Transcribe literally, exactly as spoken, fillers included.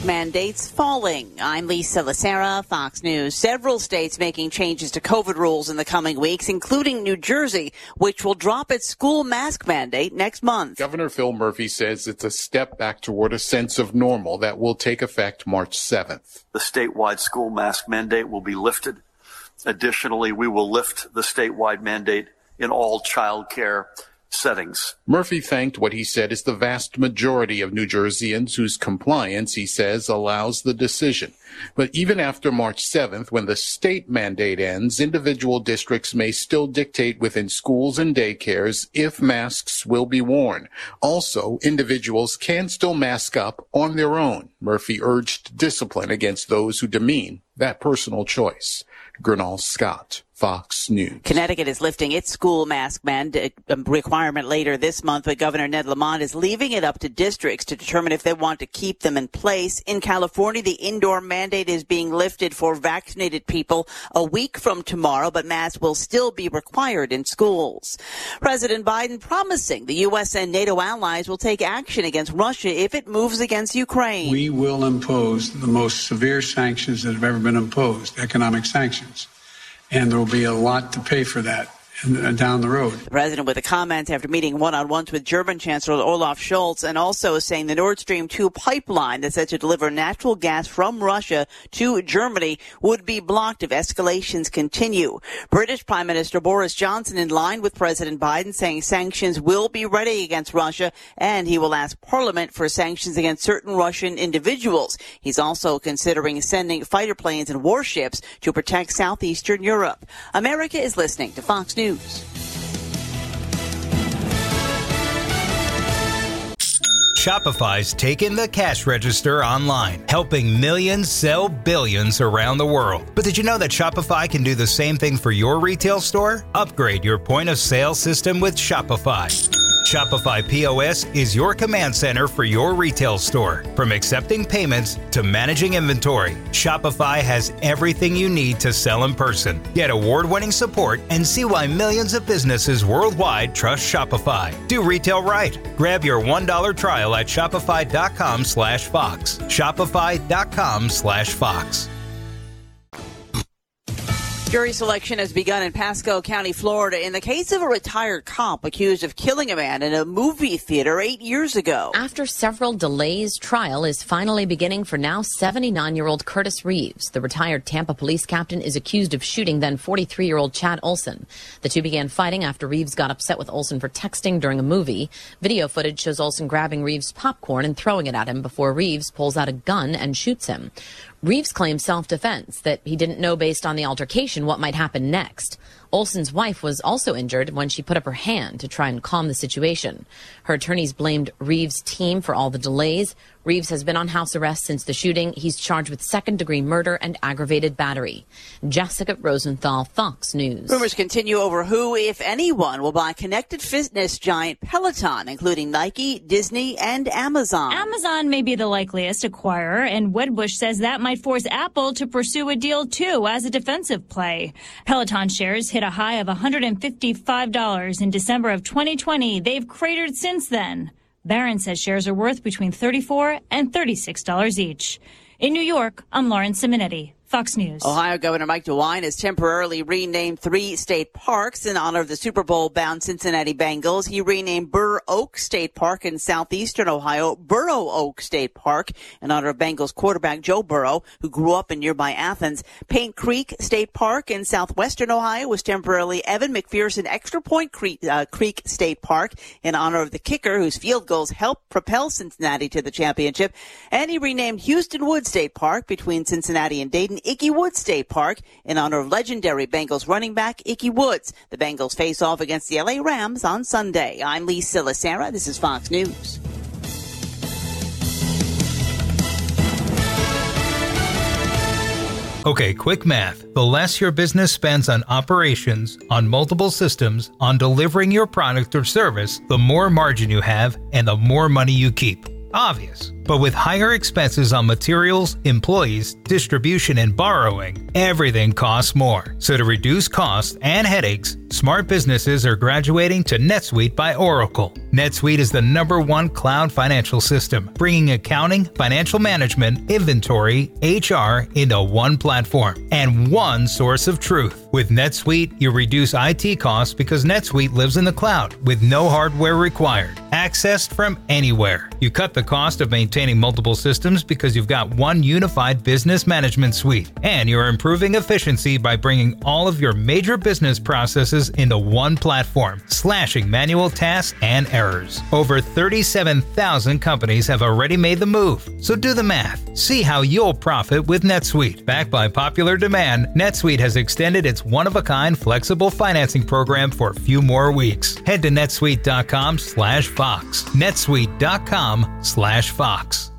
mask mandates falling. I'm Lisa Lacera, Fox News. Several states making changes to COVID rules in the coming weeks, including New Jersey, which will drop its school mask mandate next month. Governor Phil Murphy says it's a step back toward a sense of normal that will take effect March seventh. The statewide school mask mandate will be lifted. Additionally, we will lift the statewide mandate in all child care settings. Murphy thanked what he said is the vast majority of New Jerseyans whose compliance, he says, allows the decision. But even after March seventh, when the state mandate ends, individual districts may still dictate within schools and daycares if masks will be worn. Also, individuals can still mask up on their own. Murphy urged discipline against those who demean that personal choice. Gernal Scott, Fox News. Connecticut is lifting its school mask mandate requirement later this month, but Governor Ned Lamont is leaving it up to districts to determine if they want to keep them in place. In California, the indoor mandate is being lifted for vaccinated people a week from tomorrow, but masks will still be required in schools. President Biden promising the U S and NATO allies will take action against Russia if it moves against Ukraine. We will impose the most severe sanctions that have ever been imposed, economic sanctions. And there will be a lot to pay for that down the road. The president with a comment after meeting one-on-ones with German Chancellor Olaf Scholz, and also saying the Nord Stream two pipeline that's set to deliver natural gas from Russia to Germany would be blocked if escalations continue. British Prime Minister Boris Johnson in line with President Biden, saying sanctions will be ready against Russia, and he will ask Parliament for sanctions against certain Russian individuals. He's also considering sending fighter planes and warships to protect southeastern Europe. America is listening to Fox News. Shopify's taken the cash register online, helping millions sell billions around the world. But did you know that Shopify can do the same thing for your retail store? Upgrade your point of sale system with Shopify. Shopify P O S is your command center for your retail store. From accepting payments to managing inventory, Shopify has everything you need to sell in person. Get award-winning support and see why millions of businesses worldwide trust Shopify. Do retail right. Grab your one dollar trial at shopify.com slash Fox. Shopify.com slash Fox. Jury selection has begun in Pasco County, Florida, in the case of a retired cop accused of killing a man in a movie theater eight years ago. After several delays, trial is finally beginning for now seventy-nine-year-old Curtis Reeves. The retired Tampa police captain is accused of shooting then forty-three-year-old Chad Olson. The two began fighting after Reeves got upset with Olson for texting during a movie. Video footage shows Olson grabbing Reeves' popcorn and throwing it at him before Reeves pulls out a gun and shoots him. Reeves claims self-defense, that he didn't know based on the altercation what might happen next. Olson's wife was also injured when she put up her hand to try and calm the situation. Her attorneys blamed Reeves' team for all the delays. Reeves has been on house arrest since the shooting. He's charged with second-degree murder and aggravated battery. Jessica Rosenthal, Fox News. Rumors continue over who, if anyone, will buy connected fitness giant Peloton, including Nike, Disney, and Amazon. Amazon may be the likeliest acquirer, and Wedbush says that might force Apple to pursue a deal, too, as a defensive play. Peloton shares hit a high of one hundred fifty-five dollars in December of twenty twenty. They've cratered since then. Barron says shares are worth between thirty-four dollars and thirty-six dollars each. In New York, I'm Lauren Simonetti. Fox News. Ohio Governor Mike DeWine has temporarily renamed three state parks in honor of the Super Bowl-bound Cincinnati Bengals. He renamed Burr Oak State Park in southeastern Ohio Burrow Oak State Park in honor of Bengals quarterback Joe Burrow, who grew up in nearby Athens. Paint Creek State Park in southwestern Ohio was temporarily Evan McPherson Extra Point Creek, uh, Creek State Park in honor of the kicker whose field goals helped propel Cincinnati to the championship. And he renamed Houston Woods State Park between Cincinnati and Dayton Ickey Woods State Park in honor of legendary Bengals running back Ickey Woods. The Bengals face off against the L A Rams on Sunday. I'm Lisa Lacera. This is Fox News. Okay, quick math. The less your business spends on operations, on multiple systems, on delivering your product or service, the more margin you have and the more money you keep. Obvious. But with higher expenses on materials, employees, distribution, and borrowing, everything costs more. So to reduce costs and headaches, smart businesses are graduating to NetSuite by Oracle. NetSuite is the number one cloud financial system, bringing accounting, financial management, inventory, H R into one platform and one source of truth. With NetSuite, you reduce I T costs because NetSuite lives in the cloud with no hardware required, accessed from anywhere. You cut the cost of maintaining multiple systems because you've got one unified business management suite, and you're improving efficiency by bringing all of your major business processes into one platform, slashing manual tasks and errors. Over thirty-seven thousand companies have already made the move, so do the math. See how you'll profit with NetSuite. Backed by popular demand, NetSuite has extended its one-of-a-kind flexible financing program for a few more weeks. Head to netsuite dot com slash Fox. netsuite dot com slash Fox.